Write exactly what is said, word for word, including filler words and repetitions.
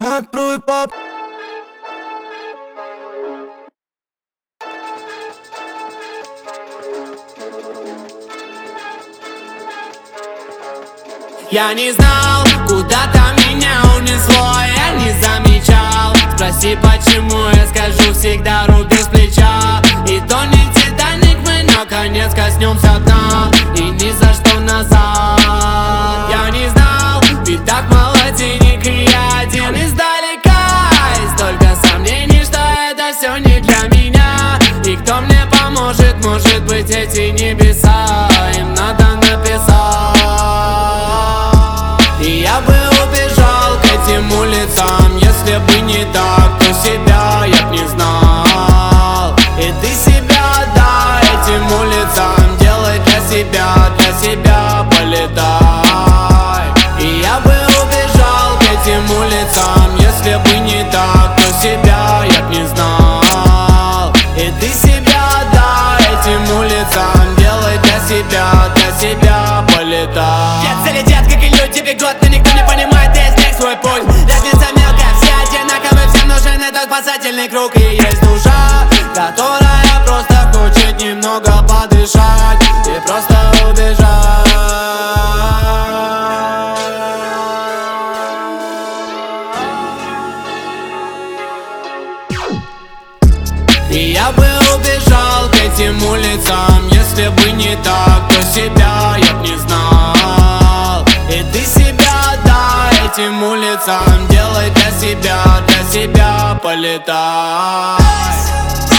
Открой пап. Я не знал, куда-то меня унесло, я не замечал. Спроси, почему, я скажу всегда рубеж плеча. И то не Титаник мы, но конец коснемся дна, и ни за что назад. Я не знал, ведь так мало денег, и я один издалека. И столько сомнений, что это все не для меня. И кто мне поможет, может быть, эти небеса. Им надо написать. И я бы убежал к этим улицам, если бы не так, то себя я б не знал. И ты себя отдай этим улицам, делай для себя, для себя полетай. И я бы убежал к этим улицам, если бы не так, то себя я б не знал. И ты себя отдай этим улицам, делай для себя, для себя полетай. Детцы летят, как и люди бегут, но никто не понимает весь них свой путь. Разница мелкая, все одинаковы, всем нужен этот спасательный круг. И есть душа, которая просто хочет немного подышать и просто убежать. И я бы убежал к этим улицам, если бы не так, то себя я б не знал. И ты себя отдай этим улицам, делай для себя, для себя полетай.